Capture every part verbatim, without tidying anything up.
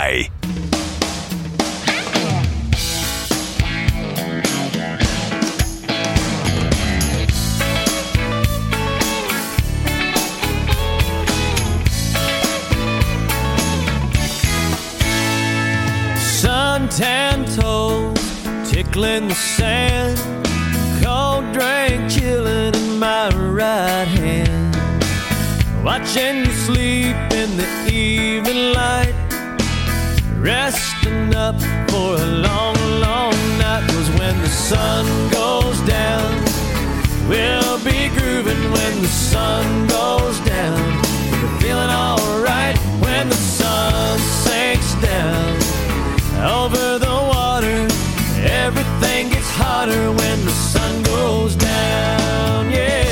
I. Suntan toes tickling the sand, cold drink chilling in my right hand, watching you sleep in the evening light, resting up for a long, long night. 'Cause when the sun goes down, we'll be grooving. When the sun goes down, we're feeling alright. When the sun sinks down over the water, everything gets hotter when the sun goes down, yeah.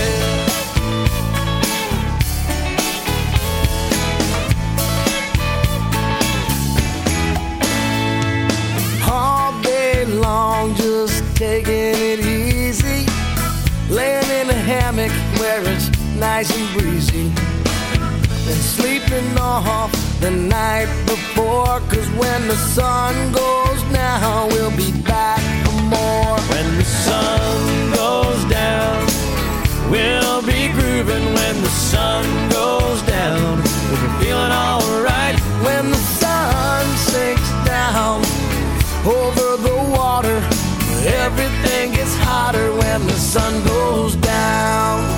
All day long, just taking it easy, laying in a hammock where it's nice and breezy, and sleeping off the night before. 'Cause when the sun goes down, we'll be back for more. When the sun goes down, we'll be grooving. When the sun goes down, we'll be feeling alright. When the sun sinks down over the water, everything gets hotter when the sun goes down.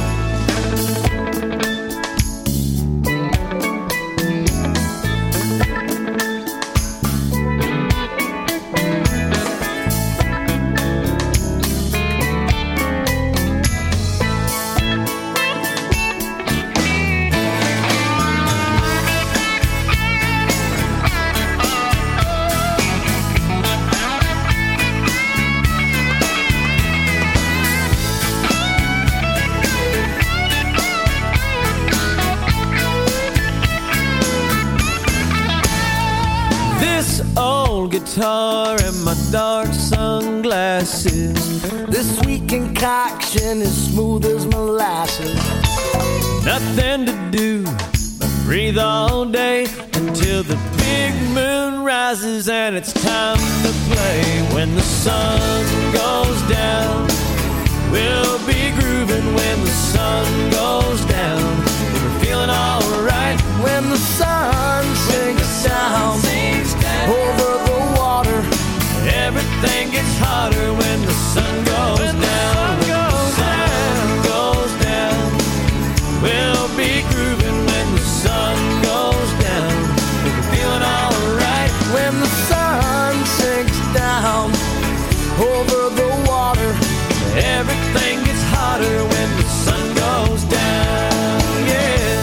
Guitar and my dark sunglasses, this sweet concoction is smooth as molasses. Nothing to do but breathe all day until the big moon rises and it's time to play. When the sun goes down, we'll be grooving. When the sun goes down, we're feeling alright. When the sun sinks down over the water, everything gets hotter when the sun goes when down. The sun goes when down. The sun goes down, we'll be grooving. When the sun goes down, we're feeling alright. When the sun sinks down over the water, everything gets hotter when the sun goes down, yeah.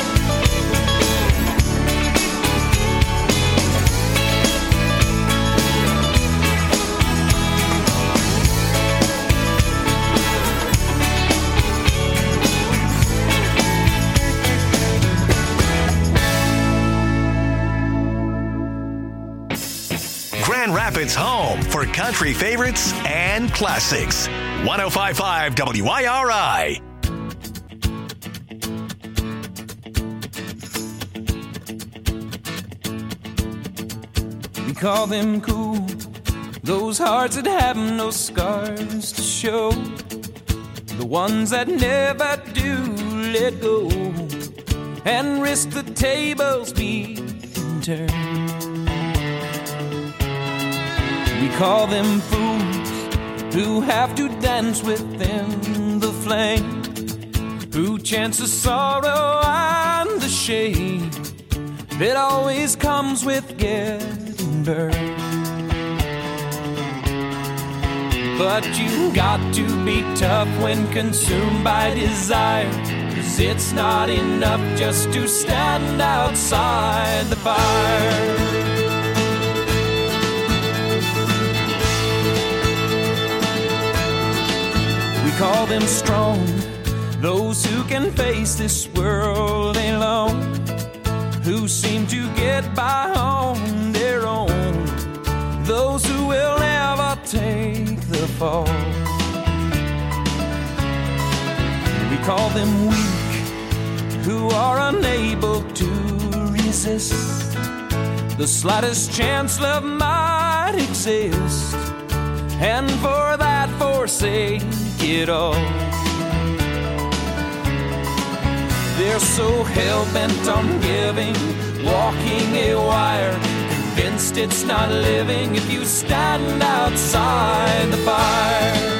Grand Rapids' home for country favorites and classics. one oh five point five W I R I. We call them cool, those hearts that have no scars to show, the ones that never do let go and risk the tables being turned. We call them fools who have to dance within the flame, who chance the sorrow and the shame that always comes with getting burned. But you got to be tough when consumed by desire, 'cause it's not enough just to stand outside the fire. We call them strong, those who can face this world alone, who seem to get by on their own, those who will never take the fall. We call them weak, who are unable to resist the slightest chance love might exist, and for that forsake it all. They're so hell-bent on giving, walking a wire, convinced it's not living if you stand outside the fire.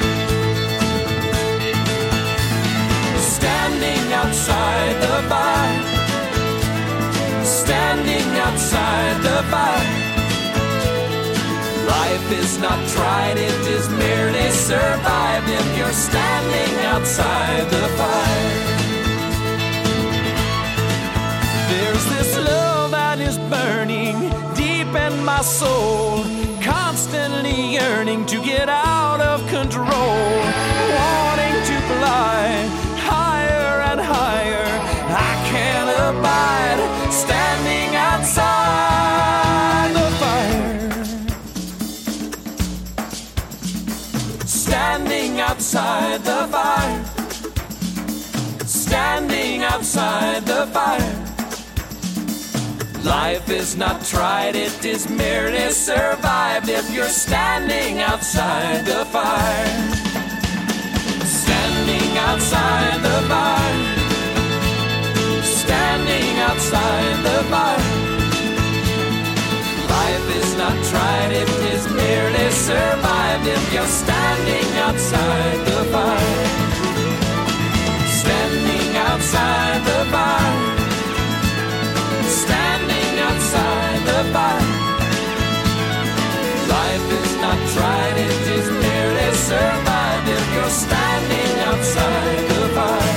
Standing outside the fire, standing outside the fire. Life is not tried, it is merely survived if you're standing outside the fire. There's this love that is burning deep in my soul, constantly yearning to get out of control, wanting to fly higher and higher. I can't abide standing outside the fire. Standing outside the fire. Standing outside the fire. Life is not tried, it is merely survived if you're standing outside the fire. Standing outside the fire. Standing outside the fire. Life is not tried, it is merely survived if you're standing outside the fire. Standing outside the fire. Standing outside the fire. Life is not tried, it is merely survived if you're standing outside the fire.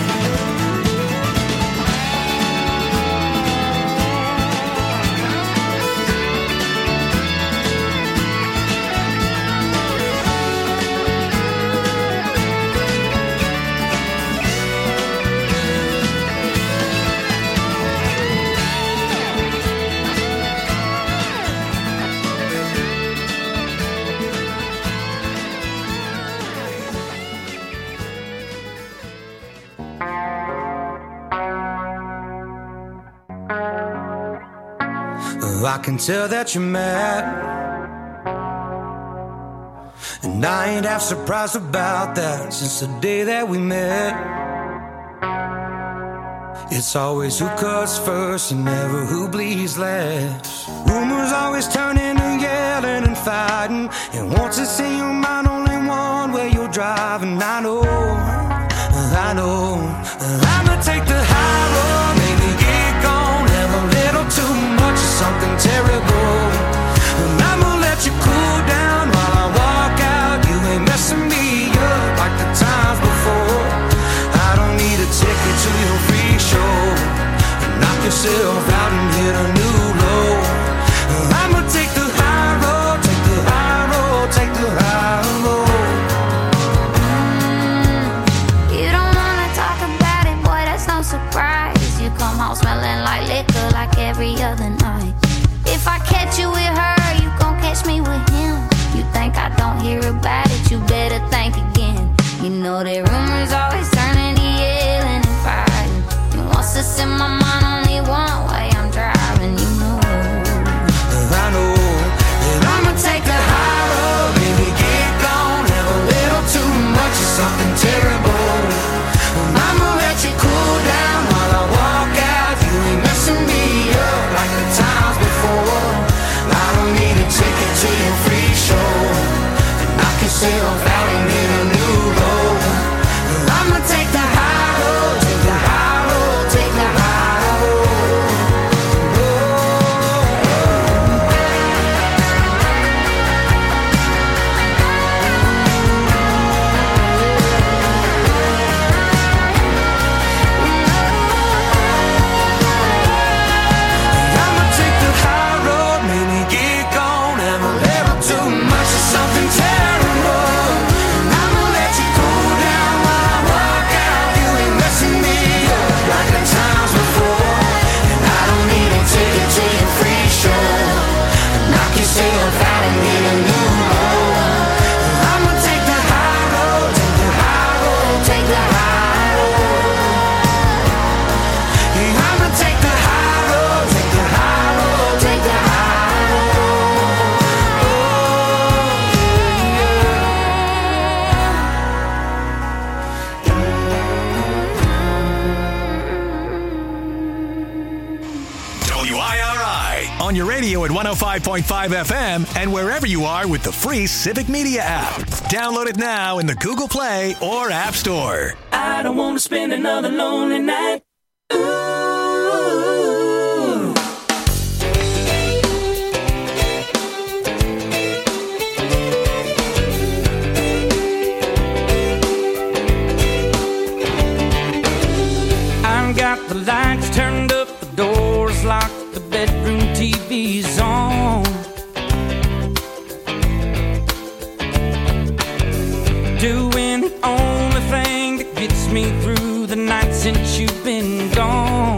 I can tell that you're mad, and I ain't half surprised about that since the day that we met. It's always who cuts first and never who bleeds last. Rumors always turn into yelling and fighting, and once it's in your mind, only one way you're driving. I know, I know, I'ma take the high road, maybe get gone, have a little too much of something terrible, and I'ma let you cool down while I walk out. You ain't messing me up like the times before. I don't need a ticket to your free show. Knock yourself out and hit a new low. I'ma take the high road, take the high road, take the high road. You don't wanna talk about it, boy, that's no surprise. You come home smelling like liquor like every other night. If I catch you with her, you gon' catch me with him. You think I don't hear about it, you better think again. You know that rumors always turn into yelling and fighting, and once it's in my mind, only one way I'm driving, you know. I know that I'ma take the high road, baby, get gone, have a little too much of something terrible. I'ma let you cool down while I walk out. You ain't messing me up like the times before. I don't need a ticket to your free show, and knock yourself out and hit a new low. I'ma take the high road, take the high road, take the high road. I'ma take the high road, maybe get gone, have a little too much of something terrible. I'ma let you cool down while I walk out. You ain't messing me up like the times before, and I don't need a ticket to your free show. Knock yourself out and hit a new low. I'ma take the high road, take the high road, take the high road. Yeah, I'ma take the high road, take the high road, take the high road. one oh five point five F M and wherever you are with the free Civic Media app. Download it now in the Google Play or App Store. I don't want to spend another lonely night. Ooh. I've got the lights turned up, the doors locked, the bedroom T V's on. Doing the only thing that gets me through the night since you've been gone.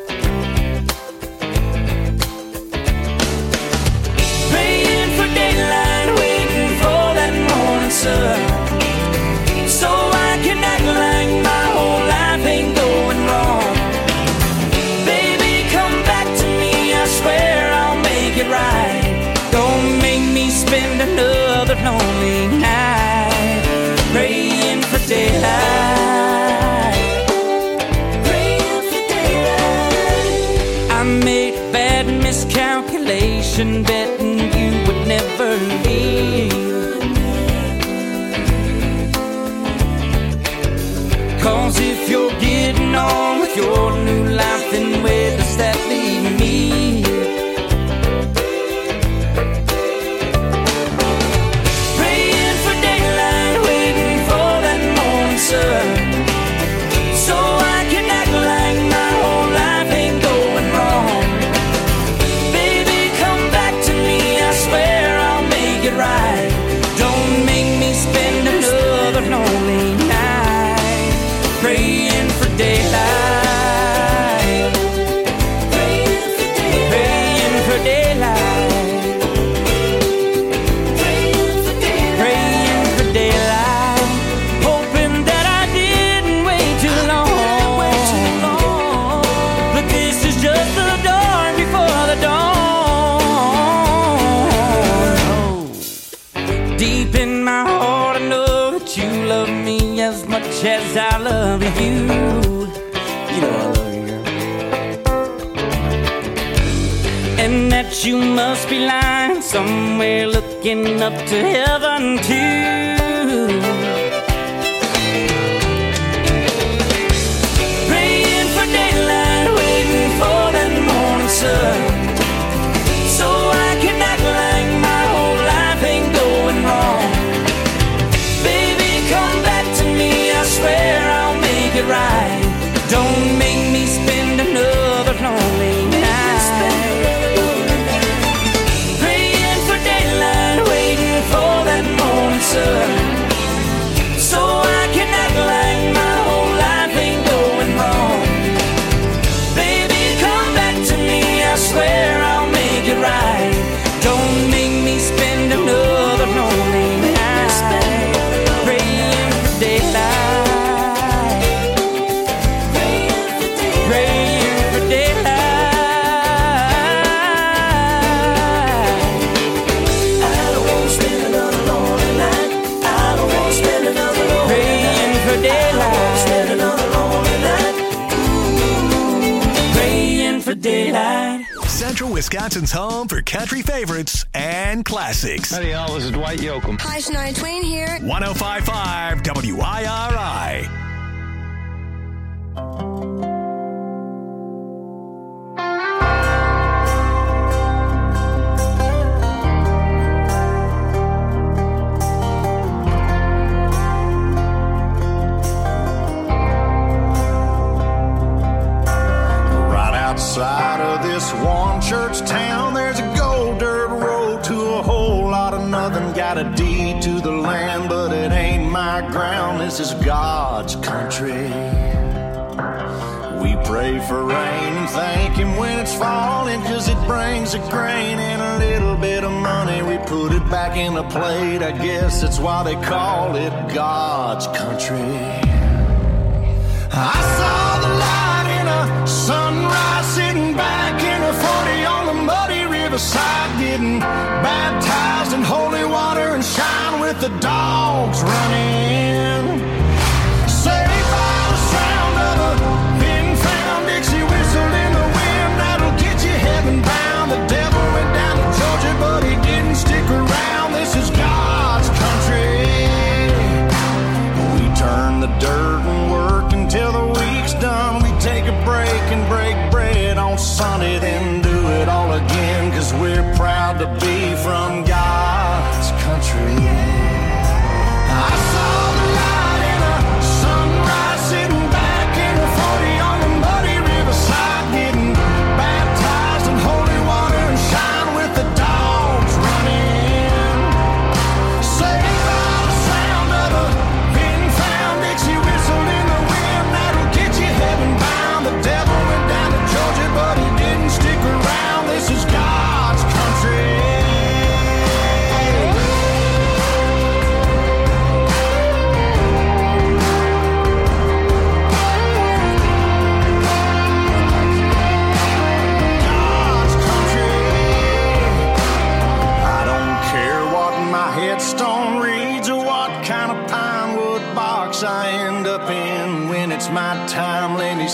Praying for daylight, waiting for that morning sun, so I can act like my whole life ain't going wrong. Baby, come back to me, I swear I'll make it right. Don't make me spend another lonely night praying for daylight, praying for daylight. I made a bad miscalculation, betting you would never leave. Cause if you're getting on with your new life, then where does that leave me? Praying for daylight, waiting for that morning sun, so I can act like my whole life ain't going wrong. Baby, come back to me, I swear I'll make it right. Don't make me spend another lonely night praying for daylight, praying for daylight, praying for daylight, praying for daylight, praying for daylight, hoping that I didn't wait too long. But this is just the dawn before the dawn. Deep in my heart I know that you love me as much as I love you. You know I love you, girl. And that you must be lying somewhere looking up to heaven too. Praying for daylight, waiting for that morning sun, so I can act like my whole life ain't going wrong. Baby, come back to me, I swear I'll make it right. Don't make me spend another lonely night praying for daylight, waiting for that morning sun, so I can act like my whole life ain't going wrong. Baby, come back to me, I swear I'll make it right. Don't make me spend another lonely night praying for daylight, praying for daylight, praying for daylight. I don't want to spend another lonely night. I don't want to spend another lonely praying night. For daylight. I don't want to spend another lonely night. Ooh, praying for daylight. Central Wisconsin's home for country favorites and classics. Howdy, y'all. This is Dwight Yoakam. Hi, Shania Twain here. one oh five point five W I R I. Right outside of this one church town, there's a gold dirt road to a whole lot of nothing. Got a deed to the land, but it ain't my ground. This is God's country. We pray for rain and thank Him when it's falling, 'cause it brings a grain and a little bit of money. We put it back in the plate, I guess that's why they call it God's country. I saw the light in a sunrise, sitting back in a forty on the muddy riverside, getting baptized in holy water and shine with the dogs running. Saved by the sound of a pin-found Dixie whistle in the wind, that'll get you heaven bound. The devil went down to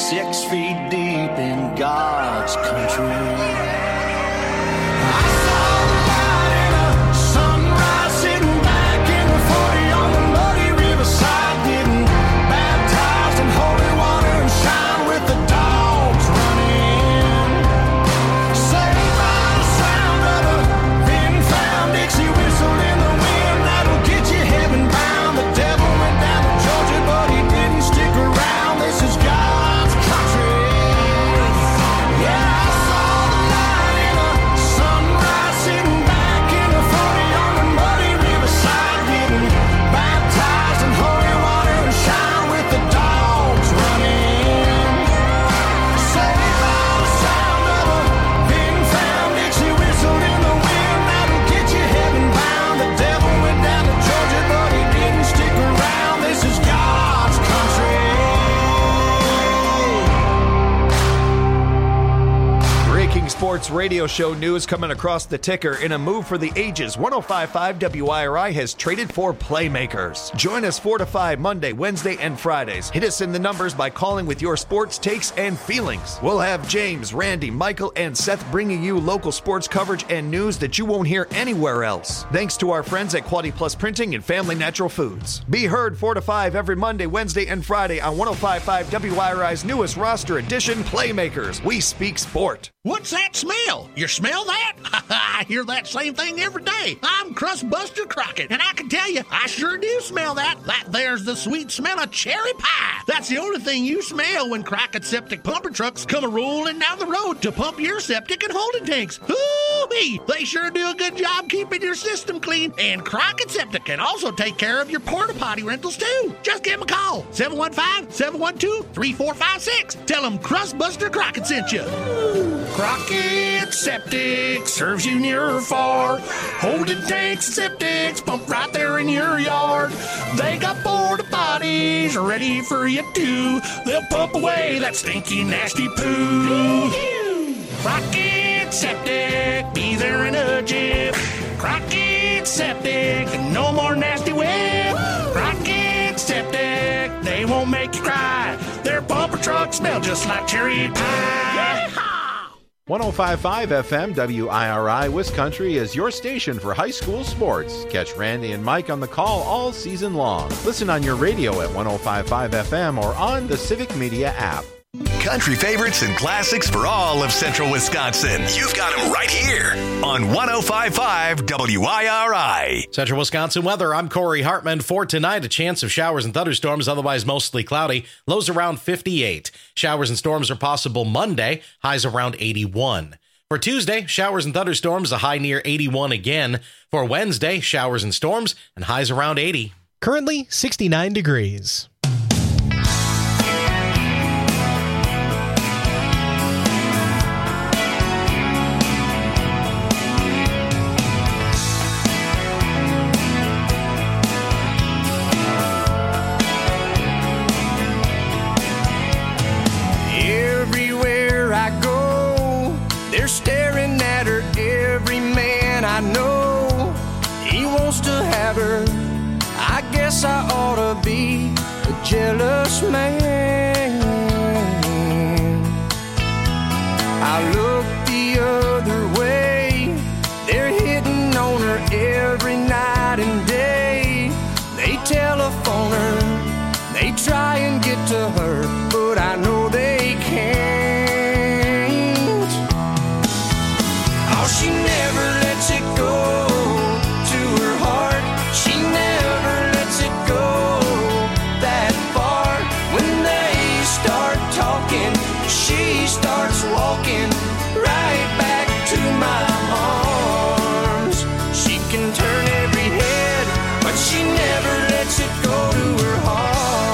six feet deep in God's country. I saw the light in a sunrise, sitting back in the forty on the muddy riverside, getting baptized in holy water and shine with the dogs running. Saved by the sound of a then-found Dixie whistle in the wind that'll get you heaven bound. The devil went down to Georgia, but he didn't stick around. This is God's country. Yeah, I saw the light in a sunrise, sitting back in the forty on the muddy riverside, getting baptized in holy water and shine with the dogs running. Saved by the sound of a then-found Dixie whistle in the wind that'll get you heaven bound. The devil went down to Georgia, but he didn't stick around. This is God's country. Breaking sports radio show news coming across the ticker. In a move for the ages, one oh five point five W I R I has traded for playmakers. Join us four to five Monday, Wednesday, and Fridays. Hit us in the numbers by calling with your sports takes and feelings. We'll have James, Randy, Michael, and Seth bringing you local sports coverage and news that you won't hear anywhere else. Thanks to our friends at Quality Plus Printing and Family Natural Foods. Be heard four to five every Monday, Wednesday, and Friday on one oh five point five W I R I's newest roster edition, Playmakers. We speak sport. What's that smell? You smell that? I hear that same thing every day. I'm Crustbuster Crockett, and I can tell you, I sure do smell that. That there's the sweet smell of cherry pie. That's the only thing you smell when Crockett Septic Pumper Trucks come a-rolling down the road to pump your septic and holding tanks. Ooh-wee! They sure do a good job keeping your system clean, and Crockett Septic can also take care of your porta potty rentals, too. Just give them a call, seven one five, seven one two, three four five six. Tell them Crustbuster Crockett sent you. Crockett Septic serves you near or far. Holding tanks and septics pump right there in your yard. They got porta potties ready for you too. They'll pump away that stinky, nasty poo. Crockett Septic, be there in a jiff. Crockett Septic, no more nasty whip. Crockett Septic, they won't make you cry. Their pumper trucks smell just like cherry pie. one oh five point five F M W I R I Wiscountry is your station for high school sports. Catch Randy and Mike on the call all season long. Listen on your radio at one oh five point five F M or on the Civic Media app. Country favorites and classics for all of central Wisconsin. You've got them right here on one oh five point five W I R I. Central Wisconsin weather. I'm Corey Hartman. For tonight, a chance of showers and thunderstorms, otherwise mostly cloudy. Lows around fifty-eight. Showers and storms are possible Monday. Highs around eighty-one. For Tuesday, showers and thunderstorms, a high near eighty-one again. For Wednesday, showers and storms and highs around eighty. Currently sixty-nine degrees. Staring at her, every man I know, he wants to have her. I guess I ought to be a jealous man. I look the other way, they're hitting on her every night and day. They telephone her, they try and get to her, but I know they can't. She never lets it go to her heart. She never lets it go that far. When they start talking, she starts walking right back to my arms. She can turn every head, but she never lets it go to her heart.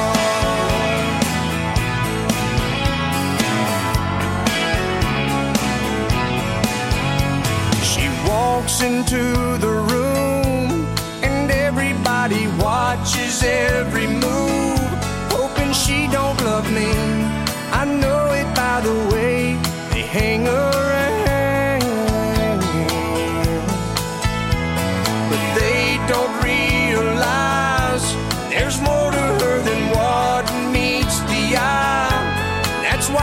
Walks into the room and everybody watches every move, hoping she don't love me. I know it by the way they hang around, but they don't realize there's more to her than what meets the eye. That's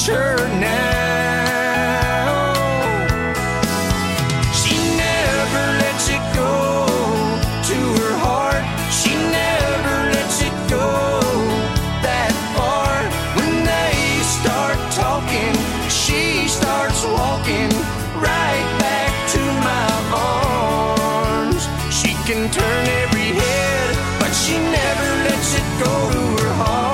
touch her now. She never lets it go to her heart. She never lets it go that far. When they start talking, she starts walking right back to my arms. She can turn every head, but she never lets it go to her heart.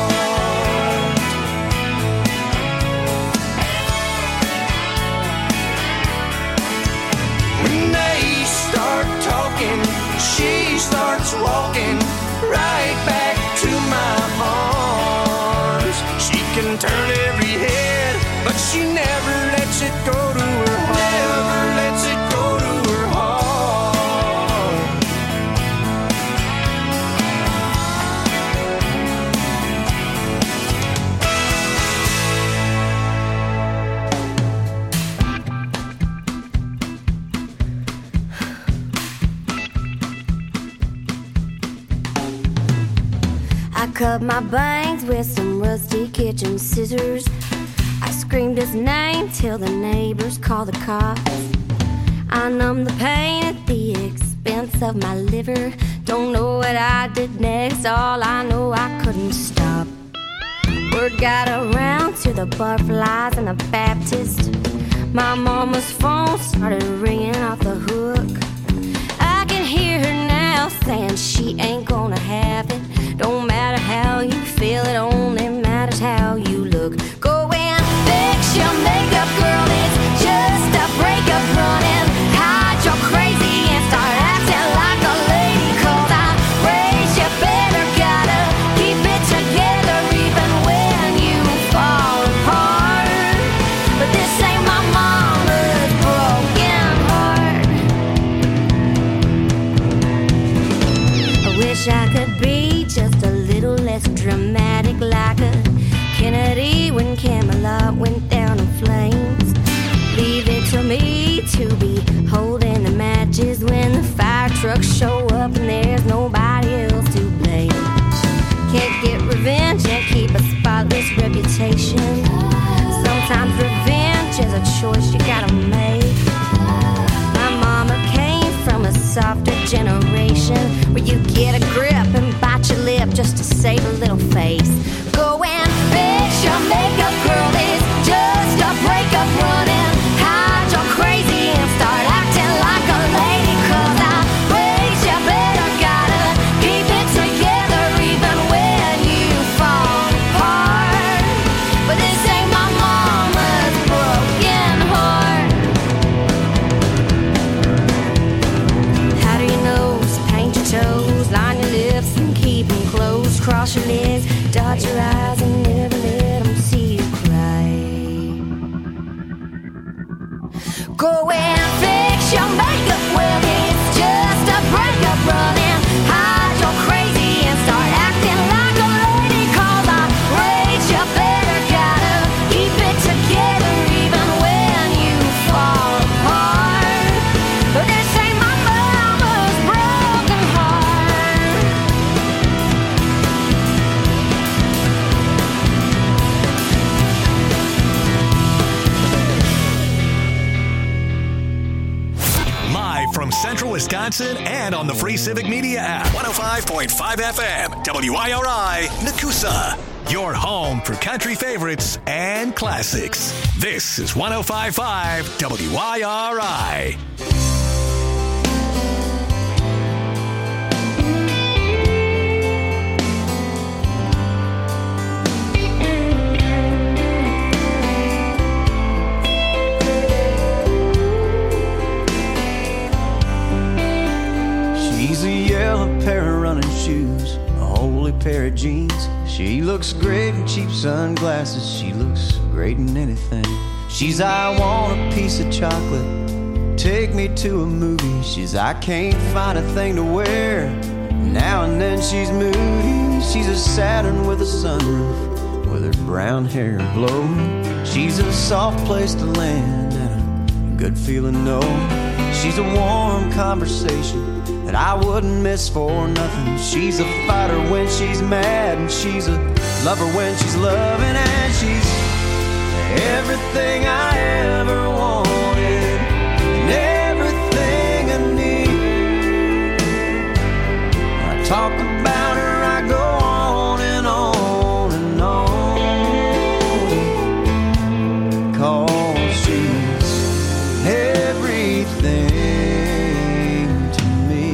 When they start talking, she starts walking right back to my arms. She can turn every head, but she never lets it go to her heart. Never lets it go to her heart. I cut my bangs with some rusty kitchen scissors. I screamed his name till the neighbors called the cops. I numbed the pain at the expense of my liver. Don't know what I did next, all I know I couldn't stop. Word got around to the butterflies and the Baptist. My mama's phone started ringing off the hook. I can hear her now saying she ain't gonna have it. Don't matter how you feel, it only matters how you look. Go and fix your makeup, girl, it's just a breakup. Running, hide your crazy and start acting like a lady. Cause I raised you better, gotta keep it together even when you fall apart. But this ain't my mama's broken heart. I wish I could be just a little less dramatic, like a Kennedy when Camelot went down in flames. Leave it to me to be holding the matches when the fire trucks show up and there's nobody else to blame. Can't get revenge and keep a spotless reputation. Sometimes revenge is a choice you gotta make. My mama came from a softer generation where you get a grip and bite your lip just to save a little face. Go and fix your makeup, girl, it's just a breakup. Running, hide your crazy and start acting like a lady. Cause I raised you better, gotta keep it together even when you fall apart. But this ain't my mama's broken heart. How do you know? Paint your toes, line your lips and keep them closed. Cross your legs, dot your eyes and never let them see you cry. Go and fix your makeup, well it's just a breakup. Running, hide your crazy and start acting like a lady. Cause I raised you better, gotta keep it together even when you fall apart. But this ain't my mama's broken heart. Live from Central Wisconsin and on the free Civic Media app. one oh five point five F M, W I R I, Nakusa. Your home for country favorites and classics. This is one oh five point five W I R I. She's a yellow pair of running shoes, a holy pair of jeans. She looks great in cheap sunglasses. She looks great in anything. She's I want a piece of chocolate, take me to a movie. She's I can't find a thing to wear. Now and then she's moody. She's a Saturn with a sunroof, with her brown hair blowing. She's a soft place to land and a good feeling no. She's a warm conversation that I wouldn't miss for nothing. She's a fighter when she's mad, and she's a lover when she's loving, and she's everything I ever wanted, and everything I need. When I talk about her, I go on and on and on, 'cause she's everything to me.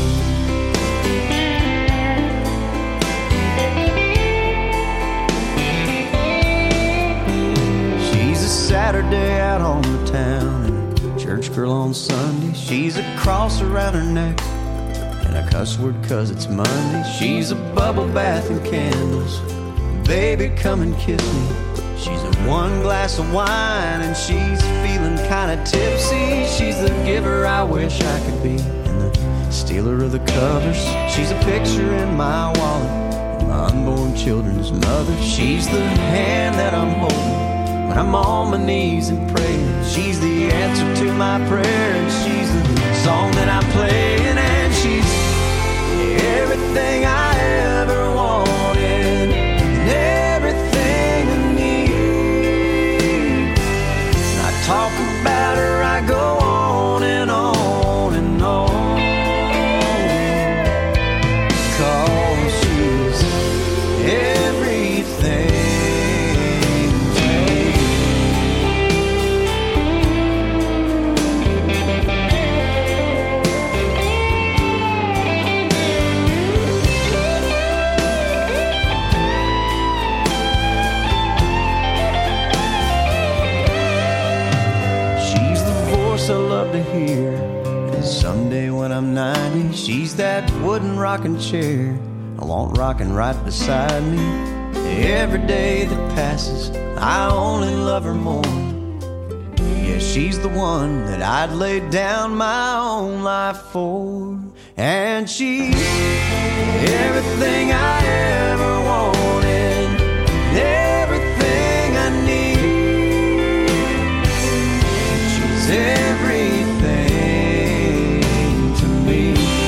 She's a Saturday out on the town and a church girl on Sunday. She's a cross around her neck and a cuss word 'cause it's Monday. She's a bubble bath and candles, baby come and kiss me. She's a one glass of wine and she's feeling kinda tipsy. She's the giver I wish I could be and the stealer of the covers. She's a picture in my wallet and my unborn children's mother. She's the hand that I'm holding when I'm on my knees and praying. She's the answer to my prayer and she's the song that I'm playing. And she's everything I ever wanted and everything I need. When I talk about her, I go on and on and on, 'cause she's everything. I love to hear. And someday when I'm ninety, she's that wooden rocking chair I want rocking right beside me. Every day that passes, I only love her more. Yeah, she's the one that I'd lay down my own life for. And she's everything I ever wanted, everything I need. She's everything to me.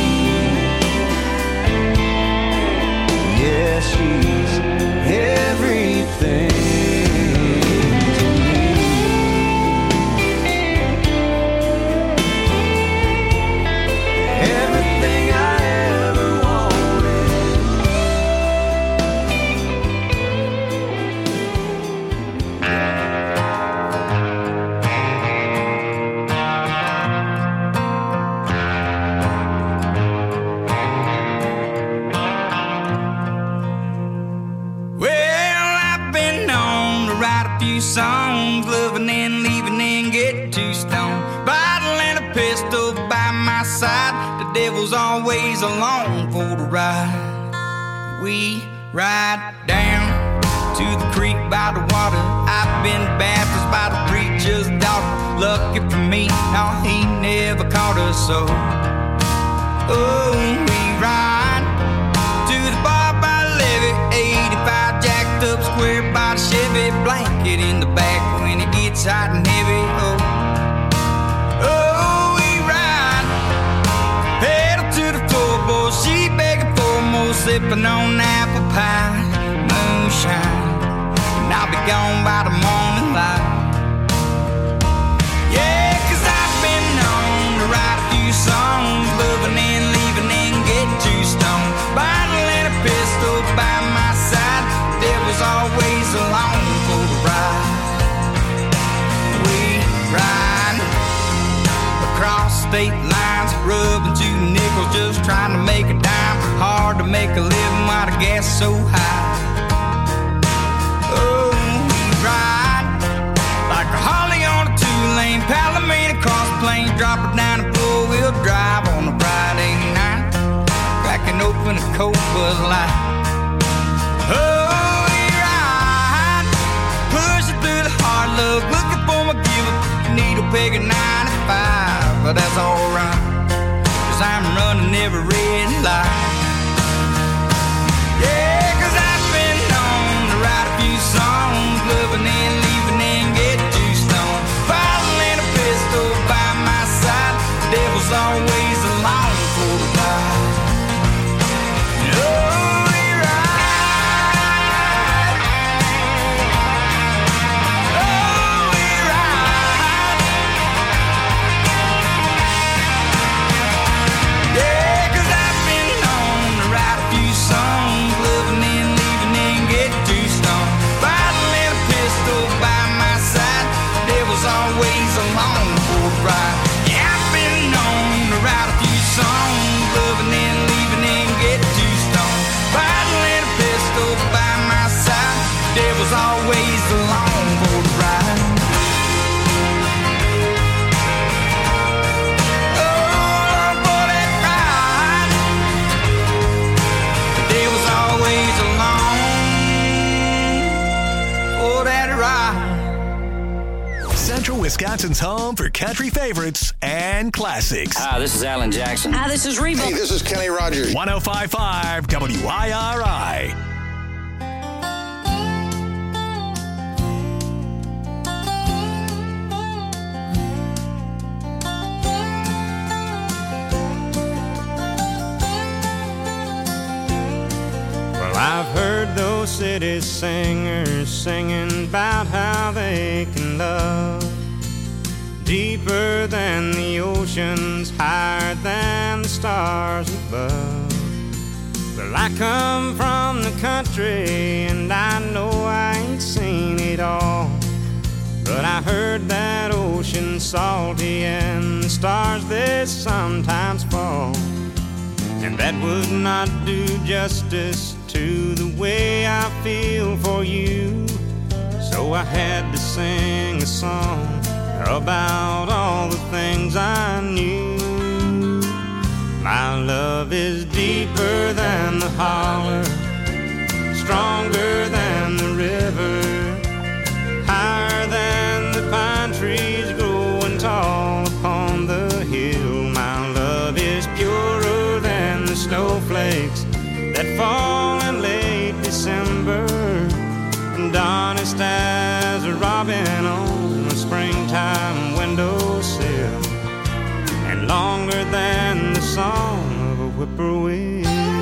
Yeah, she's everything to me. Everything I ever songs, loving and leaving and get too stoned. Bottle and a pistol by my side, the devil's always along for the ride. We ride down to the creek by the water. I've been baptized by the preacher's daughter. Lucky for me, no, he never caught us so. Oh, we ride to the bar by the levee, eighty-five jacked up square by the Chevy, blanket in the back when it gets hot and heavy. Oh, oh, we ride, pedal to the floorboard, she begging for more, sipping on apple pie, moonshine, and I'll be gone by the morning light. Yeah, 'cause I've been known to write a few songs, loving and leaving and get too stoned. Bottle and a pistol by my side, there was always along for the ride. We ride across state lines, rubbing two nickels, just trying to make a dime. Hard to make a living while the gas is so high. Oh, we ride like a Harley on a two-lane Palomino cross plains, drop it down and four-wheel drive on a Friday night, cracking open a cold Bud Light. Oh, we ride, pushing through the hard luck, looking for my give-up, needle peg at ninety-five, but that's alright, 'cause I'm running every red light. Yeah, 'cause I've been known to write a few songs, loving and leaving and get too stoned. Bottle and a pistol by my side, the devil's always along for the ride. Oh, we ride. Oh, always along for the ride. Yeah, I've been known to write a few songs, loving and leaving and get too stoned. Paddling a pistol by my side, the devil's always along for the ride. Central Wisconsin's home for country favorites and classics. Hi, this is Alan Jackson. Hi, this is Reba. Hey, this is Kenny Rogers. one oh five point five W I R I. Well, I've heard those city singers singing about how they can love deeper than the oceans, higher than the stars above. Well, I come from the country and I know I ain't seen it all, but I heard that ocean salty and the stars they sometimes fall, and that would not do justice to the way I feel for you. So I had to sing a song about all the things I knew. My love is deeper than the holler, stronger than the river, higher than the pine trees growing tall upon the hill. My love is purer than the snowflakes that fall in late December, and honest as a robin on a springtime windowsill, and longer than the song of a whippoorwill.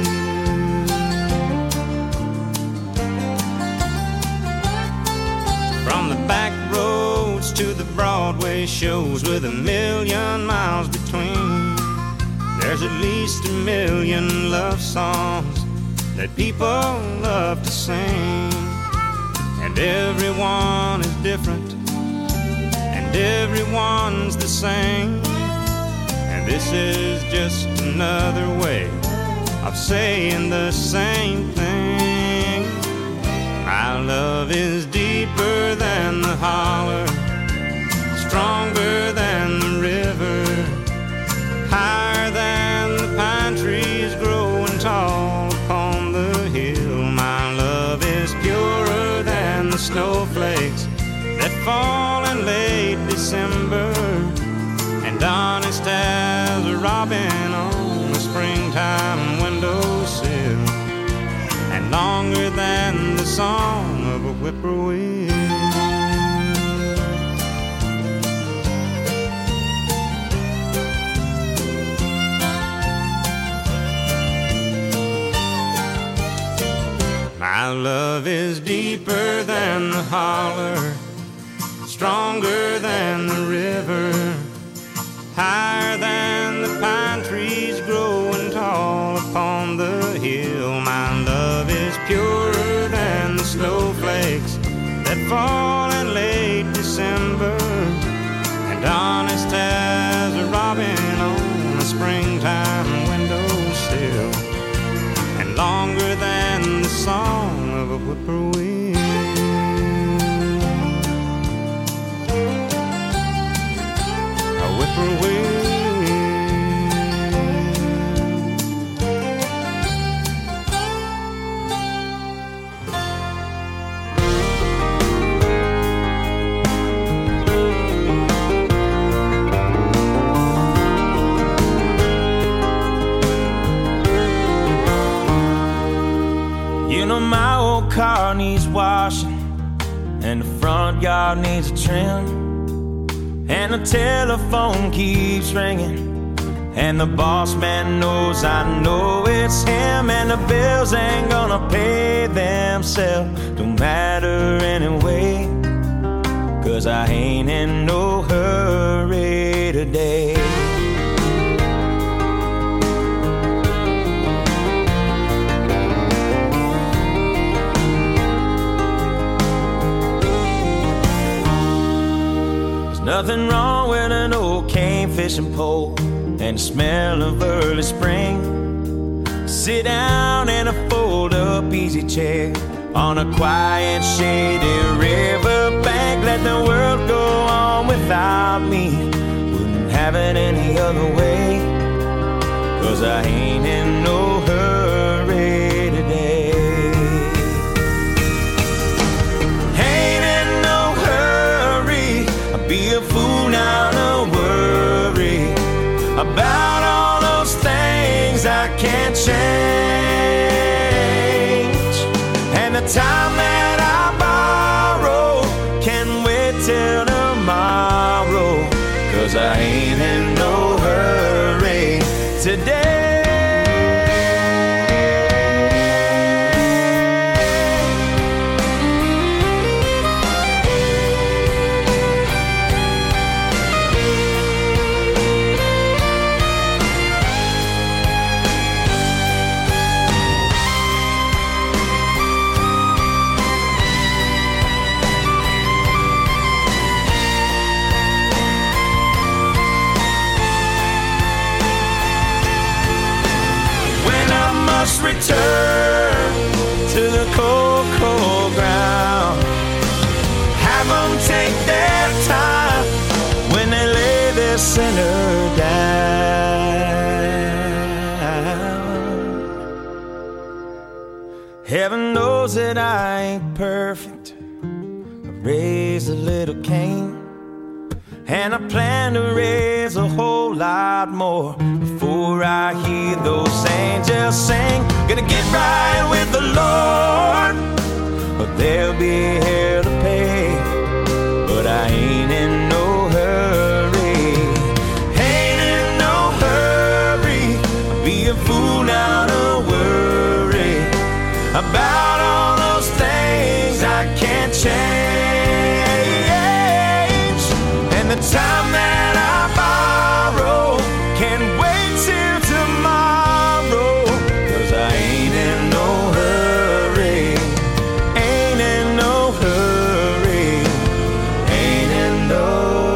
From the back roads to the Broadway shows with a million miles between, there's at least a million love songs that people love to sing, and everyone is different and everyone's the same, and this is just another way of saying the same thing. My love is deeper than the holler, stronger than the river, higher than the pine trees growing tall upon the hill. My love is purer than the snowflakes that fall in late December, and honest as a robin on a springtime windowsill, and longer than the song of a whippoorwill. My love is deeper than the holler, stronger than the river, higher than the pine trees growing tall upon the hill. My love is purer than the snowflakes that fall in late December, and honest as a robin on a springtime windowsill, and longer than the song of a whippoorwill. A whippoorwill. You know my old car needs washing, and the front yard needs a trim, and the telephone keeps ringing, and the boss man knows I know it's him, and the bills ain't gonna pay themselves, don't matter anyway, 'cause I ain't in no hurry today. Nothing wrong with an old cane fishing pole and the smell of early spring. Sit down in a fold-up easy chair on a quiet, shady riverbank. Let the world go on without me. Wouldn't have it any other way, 'cause I ain't in no hurry today. Ain't in no hurry. I'd be a fool now to worry about all those things I can't change. And the time that I borrow can wait till tomorrow, 'cause I ain't in no hurry today. Return to the cold, cold ground. Have them take their time when they lay their sinner down. Heaven knows that I ain't perfect. I raised a little Cain, and I plan to raise a whole lot more before I hear those angels sing. Gonna get right with the Lord, but there'll be hell to pay. But I ain't in no hurry. Ain't in no hurry. I'd be a fool now to worry about all those things I can't change. And the time that I borrow can wait till tomorrow, 'cause I ain't in no hurry. Ain't in no hurry. Ain't in no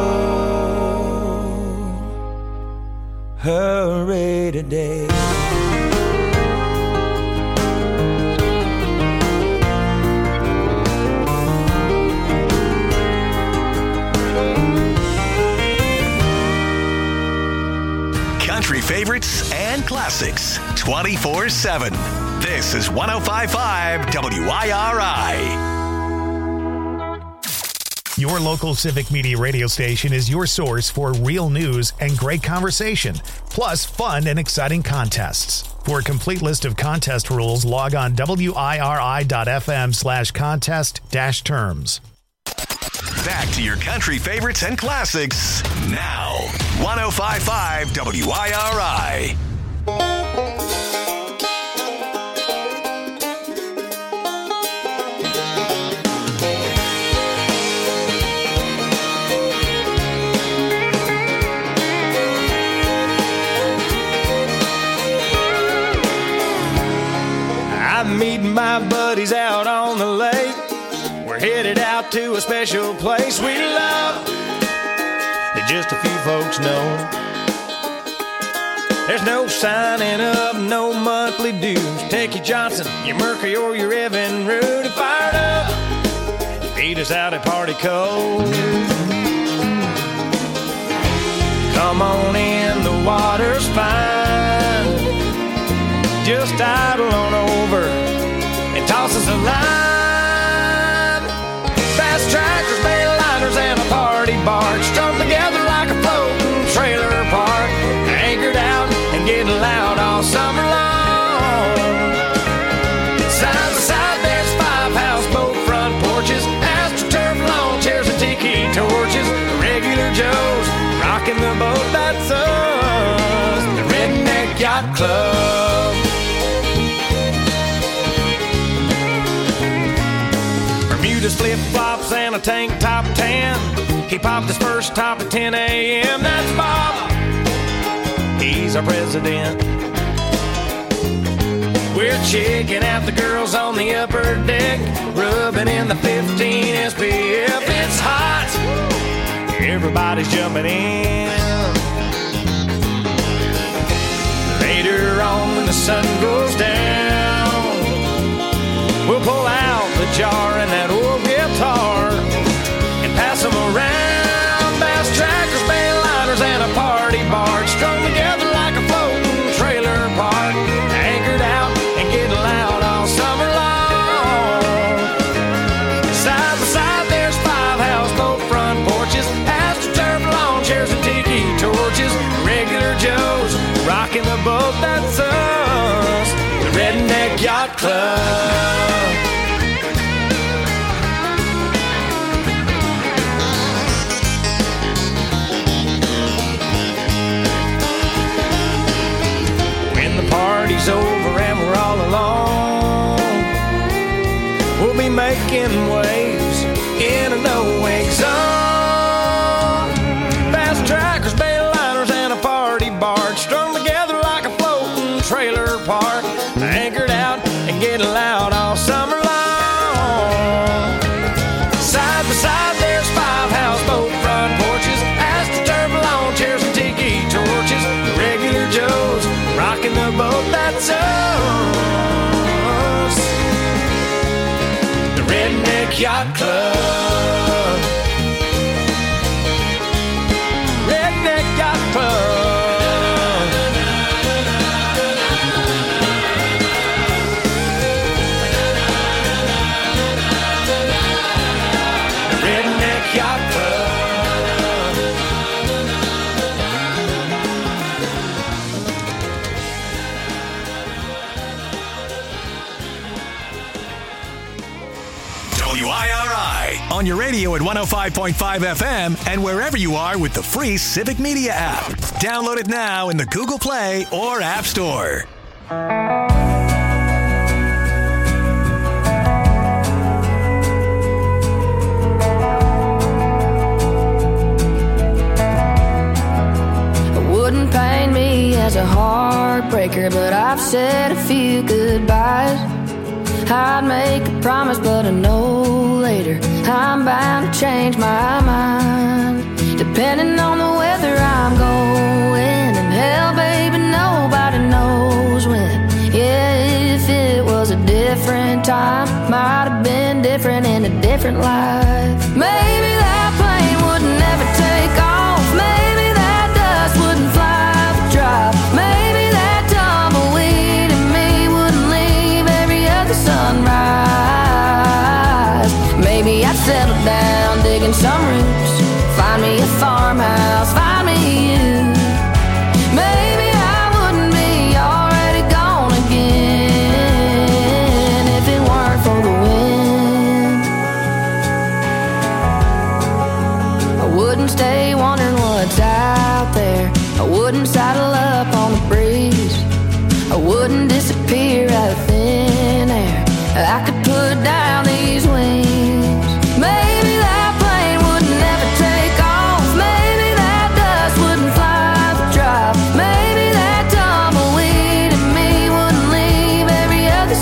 hurry today. Country favorites and classics twenty-four seven. This is one oh five point five W I R I. Your local Civic Media radio station is your source for real news and great conversation, plus fun and exciting contests. For a complete list of contest rules, log on W I R I dot F M slash contest dash terms. Back to your country favorites and classics now. one oh five point five W I R I. I'm meeting my buddies out on the lake. We're headed out to a special place we love that just a few folks know. There's no signing up, no monthly dues. Take your Johnson, your Mercury, or your Evan Rude, fired up. Meet us out at Party Cove. Come on in, the water's fine. Just idle on over and toss us a line. Fast tractors, bail liners, and a party barge strung together like a floating trailer park. Anchored out and getting loud all summer long. Side by side, there's five houseboat front porches, AstroTurf lawn chairs and tiki torches. Regular Joes rocking the boat, that's us, the Redneck Yacht Club. Bermuda's flip-flops and a tank top tan. He popped his first top at ten a.m. That's Bob. He's our president. We're checking out the girls on the upper deck, rubbing in the fifteen S P F. It's hot. everybody's jumping in. Later on when the sun goes down, we'll pull out the jar and that old guitar and pass them around. Bass trackers, bayliners, and a party barge strung together like a floating trailer park, anchored out and getting loud all summer long. Side by side there's five houseboat front porches, astroturf lawn chairs and tiki torches, regular Joes rocking the boat that's us, the Redneck Yacht Club. When the party's over and we're all alone, we'll be making waves in a no-wake zone. Fast trackers, bayliners, and a party barge strung together like a floating trailer park, anchored out and getting loud all summer long. Side by side there's five houseboat front porches, astroturf lawn chairs and tiki torches, regular Joes rocking the boat that's us, the Redneck Yacht Club. Redneck Yacht Club. Redneck Yacht Club. W I R I on your radio at one oh five point five F M and wherever you are with the free Civic Media app. Download it now in the Google Play or App Store. It wouldn't pain me as a heartbreaker, but I've said a few goodbyes. I'd make a promise, but I know later I'm bound to change my mind. Depending on the weather I'm going, and hell, baby, nobody knows when. Yeah, if it was a different time, might have been different in a different life. Maybe that plane would never take off. Maybe that dust wouldn't fly the drop. Maybe that tumbleweed in me wouldn't leave every other sunrise. Maybe I'd settle down digging some roots, find me a farmhouse, find me you. Maybe I wouldn't be already gone again if it weren't for the wind. I wouldn't stay wondering what's out there. I wouldn't saddle up on the breeze. I wouldn't disappear out of thin air. I could put down these wings. Maybe that plane would never take off. Maybe that dust wouldn't fly the drop. Maybe that tumbleweed in me wouldn't leave every other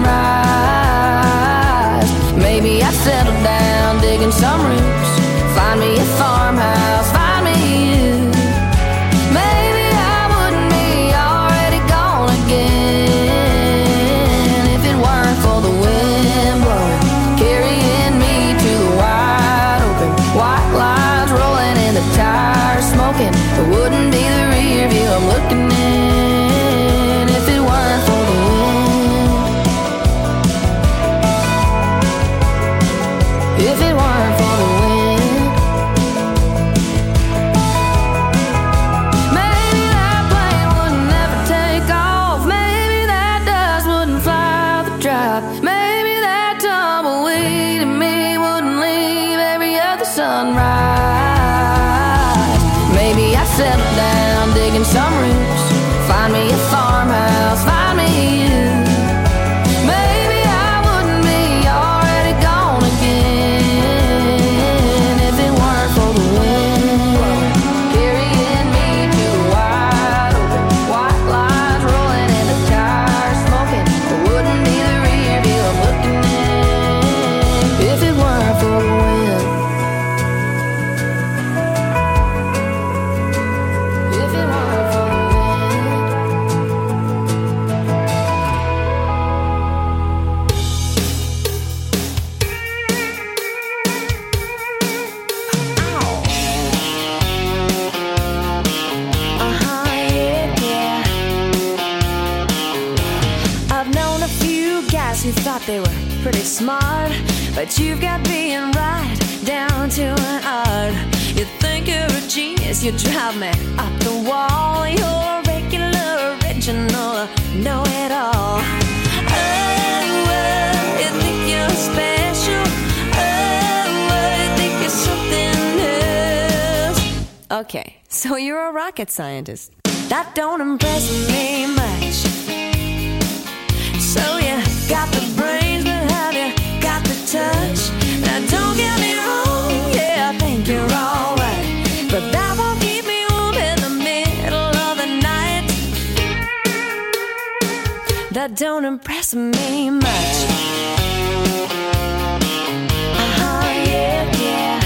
sunrise. Maybe I'd settle down digging some roots, find me a farmhouse, find me you. Maybe I wouldn't be already gone again if it weren't for the wind blowing, carrying me to the wide open. White lines rolling and the tires smoking. It wouldn't be the rear view I'm looking in if it weren't for the wind. If it weren't for the wind. Maybe that plane would never take off. Maybe that dust wouldn't fly the drop. Maybe that tumbleweed in me wouldn't leave every other sunrise. Maybe I'd settle down digging some roots, find me a farmhouse, find me you. Maybe I wouldn't be already gone again if it weren't for the wind carrying me to the wide open. White lines rolling and the tires smoking. It wouldn't be the rear view I'm looking in if it weren't for the wind. but you've got being right down to an art. You think you're a genius, you drive me up the wall. You're regular, original, know-it-all. Oh, oh, you think you're special. Oh, oh, you think you're something else. Okay, so you're a rocket scientist. That don't impress me much. So you got the brains, but have you got the touch? Now don't get me wrong, yeah, I think you're alright, but that won't keep me warm in the middle of the night. That don't impress me much. Uh-huh, yeah, yeah.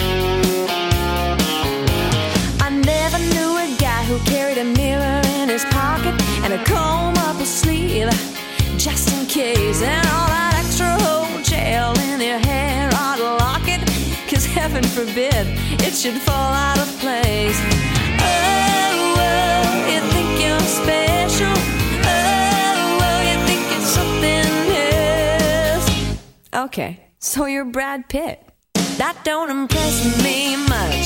I never knew a guy who carried a mirror in his pocket and a comb up his sleeve, just in case, and all that extra whole gel in your hair ought to lock it, cause heaven forbid it should fall out of place. Oh, oh, you think you're special. Oh, oh, you think it's something else. Okay, so you're Brad Pitt. That don't impress me much.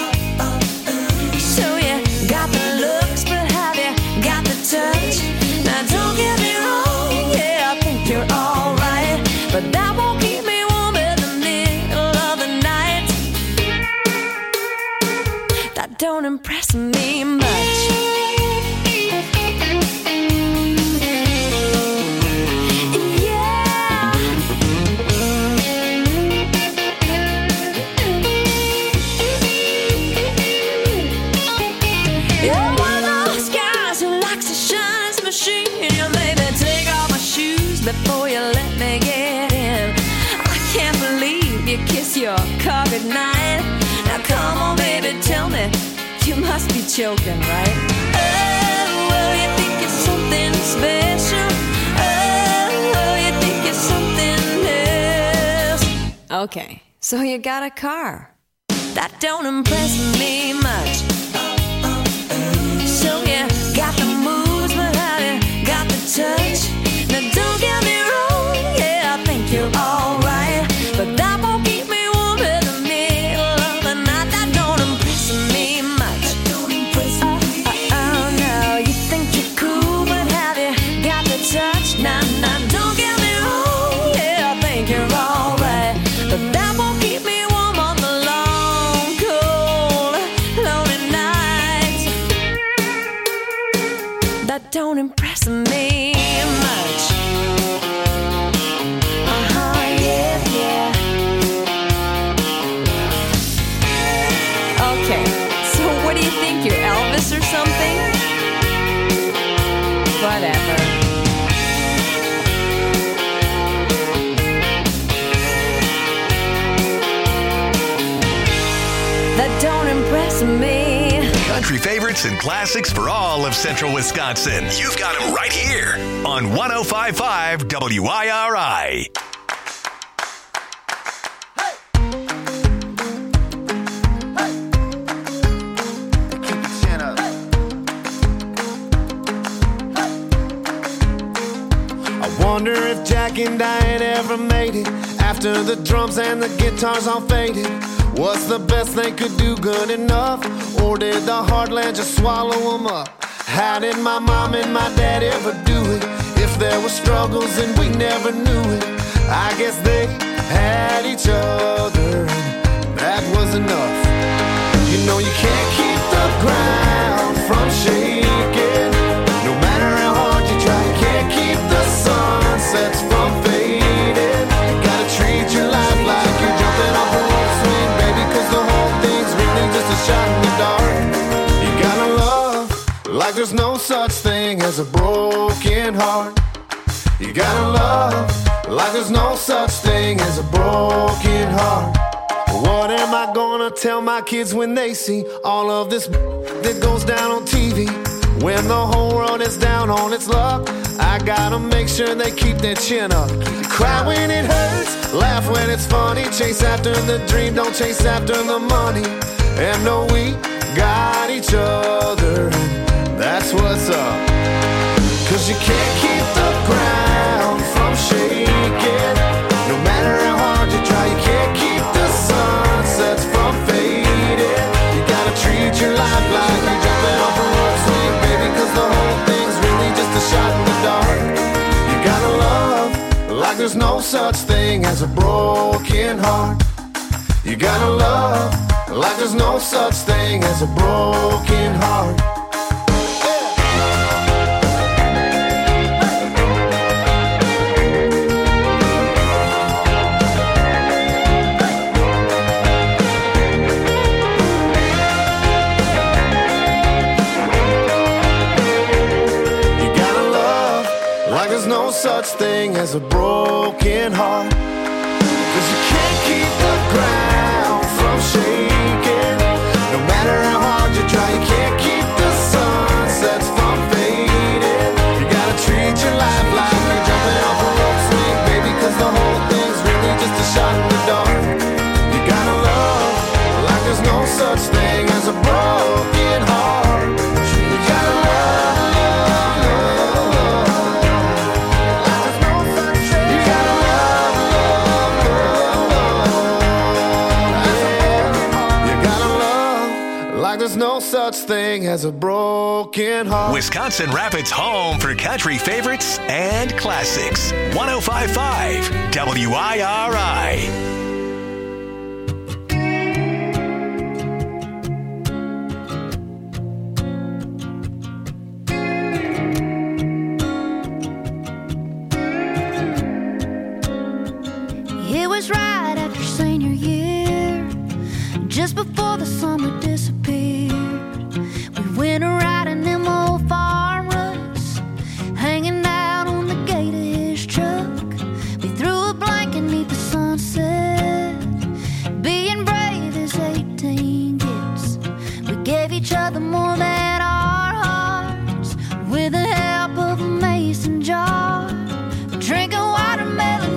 So you got the looks, but have you got the touch? Now don't get me wrong, yeah, I think you're alright, but that won't keep me warm in the middle of the night. That don't impress me much. You're one of those guys who likes to shine his machine. You made me take off my shoes before you let me get in. I can't believe you kiss your car goodnight. Now come on, baby, tell me, you must be joking, right? Oh, oh, you think it's something special. Oh, oh, you think it's something else. Okay, so you got a car. That don't impress me much. So you got the moves, but have you got the touch? Now don't get me wrong, yeah, I think you're alright, but that won't keep me warm in the middle of the night. That don't impress me much. Oh, oh, oh, no, you think you're cool, but have you got the touch? Now, now, don't get me wrong, yeah, I think you're alright, but that won't keep me warm on the long, cold, lonely nights. That don't impress me much. Uh-huh, yeah, yeah. Okay, so what do you think, you're Elvis or something? Whatever. That don't impress me. Country favorites and classics for all of Central Wisconsin. You've got them right here on one oh five point five W I R I. I wonder if Jack and Diane ever made it after the drums and the guitars all faded. What's the best they could do good enough? Or did the heartland just swallow them up? How did my mom and my dad ever do it? If there were struggles and we never knew it, I guess they had each other, and that was enough. You know you can't keep the ground from shaking. No matter how hard you try, you can't keep the sunsets from fading. You gotta treat your life like you're jumping off a rope swing, baby, cause the whole thing's really just a shot in the dark. You gotta love like there's no such thing as a broken heart. You gotta love like there's no such thing as a broken heart. What am I gonna tell my kids when they see all of this that goes down on T V? When the whole world is down on its luck, I gotta make sure they keep their chin up. Cry when it hurts, laugh when it's funny. Chase after the dream, don't chase after the money. And know we got each other, and that's what's up. Cause you can't keep the ground from shaking. No matter how hard you try, you can't there's no such thing as a broken heart. You gotta love like there's no such thing as a broken heart. No such thing as a broken heart, 'cause you can't keep the ground from shaking. No matter how hard you try, you can't keep the sunsets from fading. You gotta treat your life like you're jumping off a rope swing, baby, 'cause the whole thing's really just a shot in the dark. You gotta love like there's no such thing as a broken heart. You gotta love. There's no such thing as a broken heart. Wisconsin Rapids' home for country favorites and classics. one oh five point five W I R I. It was right after senior year, just before the summer disappeared. We went a riding them old farm ruts, hanging out on the gate of his truck. We threw a blanket neath the sunset, being brave as eighteen gets. We gave each other more than our hearts, with the help of a mason jar, drinking watermelon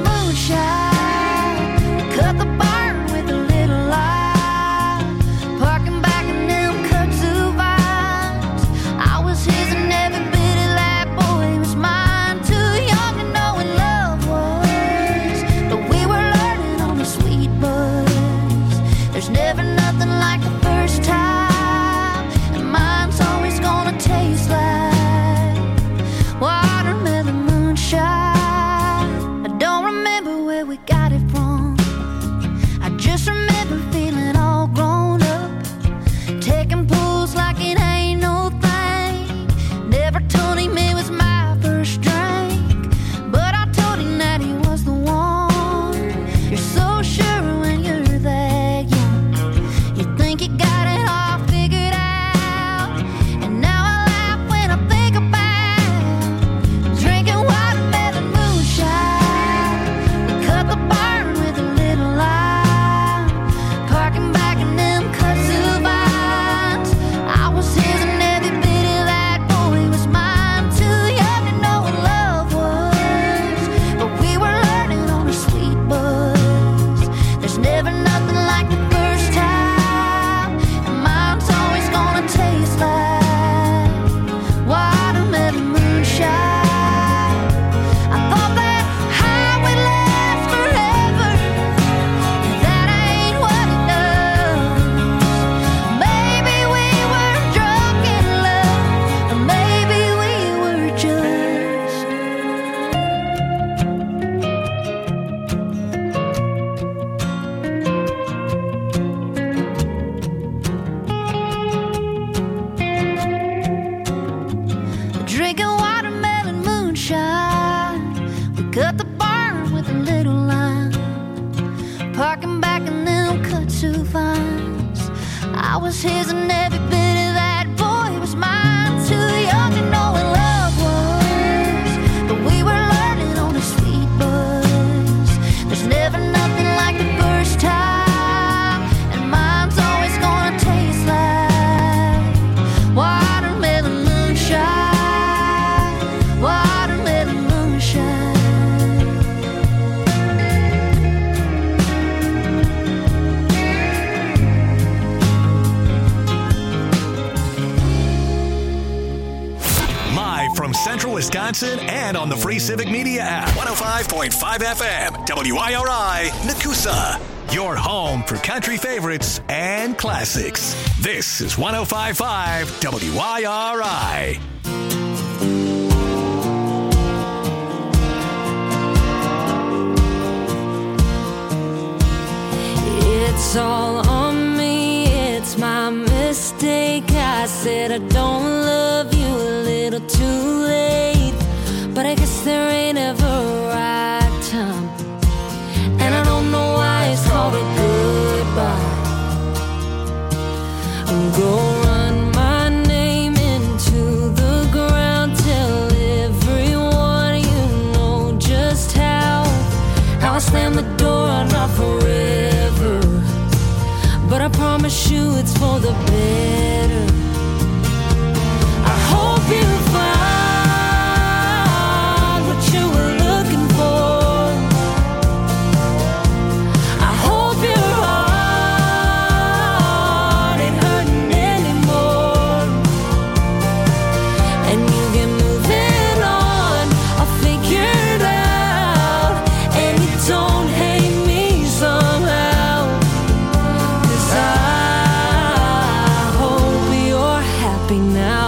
moonshine. Cut the barn with a little light, parking back in them kudzu vines. I was his and every bit of that boy was mine. Too young to know what love was, but we were learning on the sweet buzz. There's never nothing like the first time, and mine's always gonna taste like watermelon moonshine. I don't remember where we got it from, I just remember feeling all grown up, taking pulls like it ain't no thing. Never told him it was my first drink, but I told him that he was the one. You're so sure when you're that young, you think you got it all figured out. And now I laugh when I think about drinking watermelon moonshine. We cut the barn with a little light, parking back in them kudzu vines. I was his and every bit of that boy was mine. Too young to know what love was, but we were learning on a sweet buzz. There's never nothing like the first time, and mine's always gonna taste like watermelon moonshine. I thought that high would last forever, and that ain't what it does. Maybe we were drunk in love, or maybe we were just drinking watermelon moonshine. We cut the barn with a little line, parking back in them kudzu vines. I was his and every bit of that boy was mine. Too young to know what love was, but we were learning on a sweet buzz. There's never nothing like the first time, and mine's always gonna taste like watermelon moonshine. Watermelon moonshine. Live from Central Wisconsin and on the free Civic Media app. one oh five point five F M, W I R I, Nakusa. Your home for country favorites and classics. This is one oh five point five W I R I. It's all on me, it's my mistake. I said I don't love you a little too late, but I guess there ain't ever a right time, and I don't know why it's called a goodbye. I'm gonna run my name into the ground, tell everyone you know just how How I slam the door, not forever, but I promise you it's for the better. I hope you find what you were looking for. I hope your heart ain't hurting anymore, and you get moving on. I'll figure it out, and you don't hate me somehow, 'cause I hope you're happy now.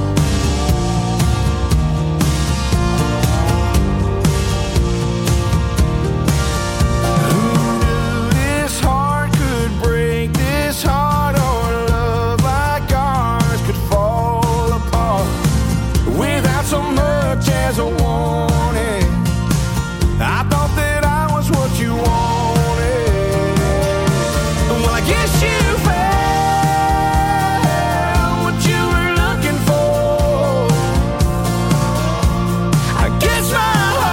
This heart could break, this heart or love like ours could fall apart without so much as a warning. I thought that I was what you wanted. Well, I guess you found what you were looking for. I guess my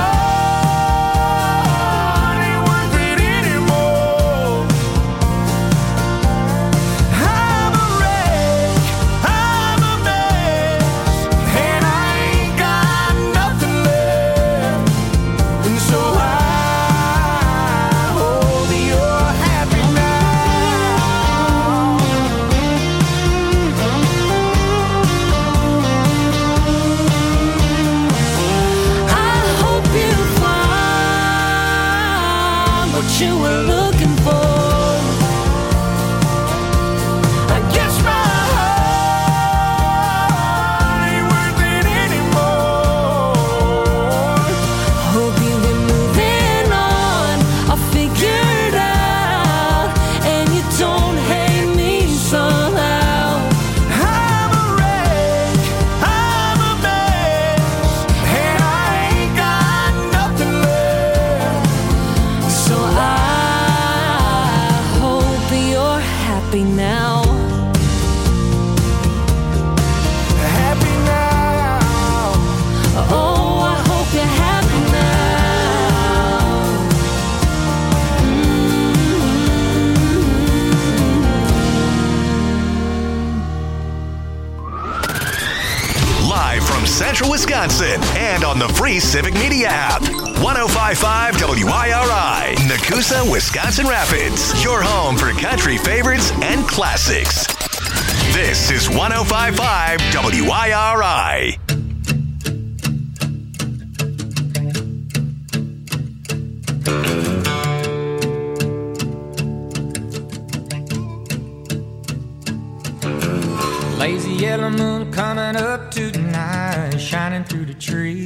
heart ain't worth it anymore. I'm a wreck, I'm a mess, and I ain't got nothing left. And so I hope you're happy now. I hope you find what you were looking for. I guess my heart ain't worth it anymore. Hope you been moving on. I'll figure it out, and you don't hate me somehow. I'm a wreck, I'm a mess, and I ain't got nothing left. So I hope you're happy now. Happy now. Oh, I hope you're happy now. Live from Central Wisconsin and on the free Civic Media app. one oh five point five W I R I, Nakusa, Wisconsin Rapids. Your home for country favorites and classics. This is one oh five point five W I R I. Lazy yellow moon coming up tonight, shining through the trees.